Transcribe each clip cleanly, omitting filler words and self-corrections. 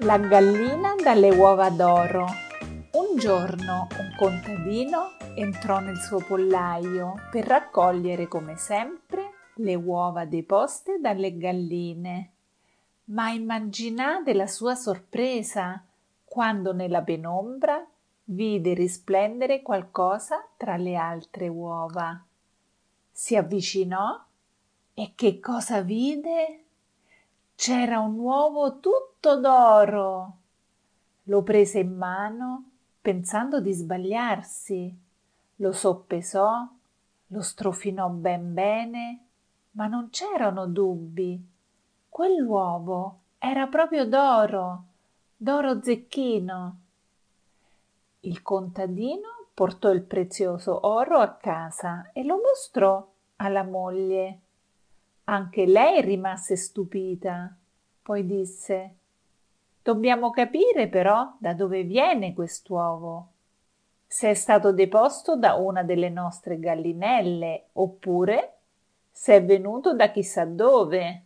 La gallina dalle uova d'oro. Un giorno un contadino entrò nel suo pollaio per raccogliere come sempre le uova deposte dalle galline. Ma immaginate la sua sorpresa quando nella penombra vide risplendere qualcosa tra le altre uova. Si avvicinò e che cosa vide? C'era un uovo tutto d'oro. Lo prese in mano pensando di sbagliarsi. Lo soppesò, lo strofinò ben bene, ma non c'erano dubbi. Quell'uovo era proprio d'oro zecchino. Il contadino portò il prezioso oro a casa e lo mostrò alla moglie. Anche lei rimase stupita. Poi disse: «Dobbiamo capire però da dove viene quest'uovo. Se è stato deposto da una delle nostre gallinelle oppure se è venuto da chissà dove».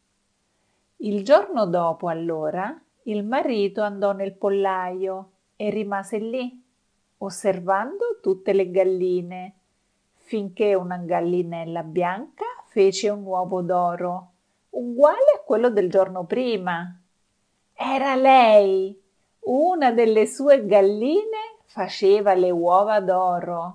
Il giorno dopo, allora, il marito andò nel pollaio e rimase lì, osservando tutte le galline, finché una gallinella bianca fece un uovo d'oro, uguale a quello del giorno prima. Era lei, una delle sue galline faceva le uova d'oro.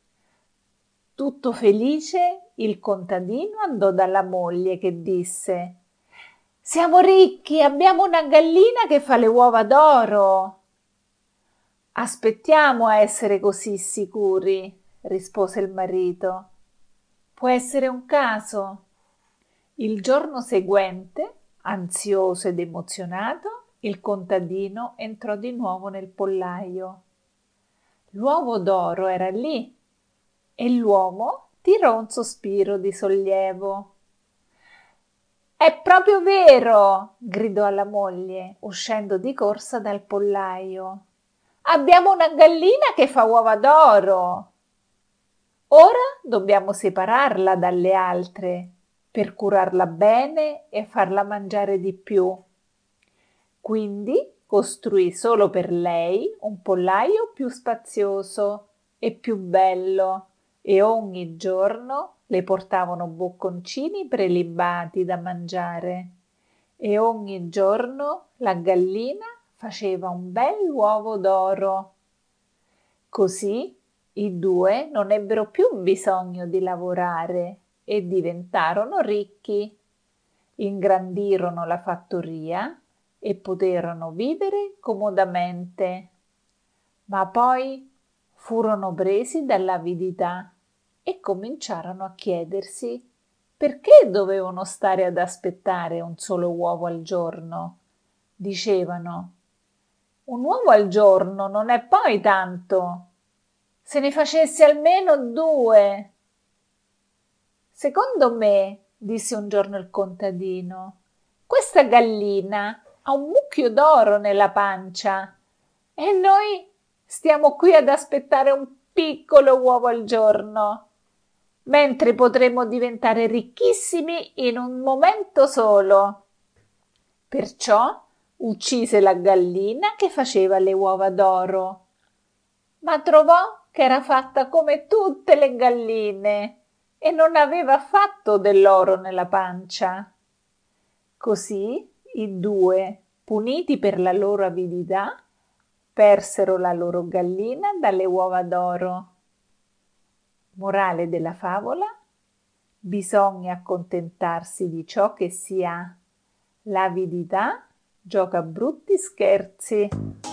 Tutto felice, il contadino andò dalla moglie che disse: «Siamo ricchi, abbiamo una gallina che fa le uova d'oro». «Aspettiamo a essere così sicuri», rispose il marito. «Può essere un caso». Il giorno seguente, ansioso ed emozionato, il contadino entrò di nuovo nel pollaio. L'uovo d'oro era lì e l'uomo tirò un sospiro di sollievo. «È proprio vero!» gridò alla moglie, uscendo di corsa dal pollaio. «Abbiamo una gallina che fa uova d'oro! Ora dobbiamo separarla dalle altre per curarla bene e farla mangiare di più». Quindi costruì solo per lei un pollaio più spazioso e più bello e ogni giorno le portavano bocconcini prelibati da mangiare e ogni giorno la gallina faceva un bell'uovo d'oro. Così i due non ebbero più bisogno di lavorare e diventarono ricchi. Ingrandirono la fattoria e poterono vivere comodamente. Ma poi furono presi dall'avidità e cominciarono a chiedersi perché dovevano stare ad aspettare un solo uovo al giorno. Dicevano: «Un uovo al giorno non è poi tanto. Se ne facesse almeno 2. «Secondo me», disse un giorno il contadino, «questa gallina ha un mucchio d'oro nella pancia e noi stiamo qui ad aspettare un piccolo uovo al giorno, mentre potremmo diventare ricchissimi in un momento solo». Perciò uccise la gallina che faceva le uova d'oro, ma trovò che era fatta come tutte le galline e non aveva affatto dell'oro nella pancia. Così i due, puniti per la loro avidità, persero la loro gallina dalle uova d'oro. Morale della favola: bisogna accontentarsi di ciò che si ha. L'avidità gioca brutti scherzi.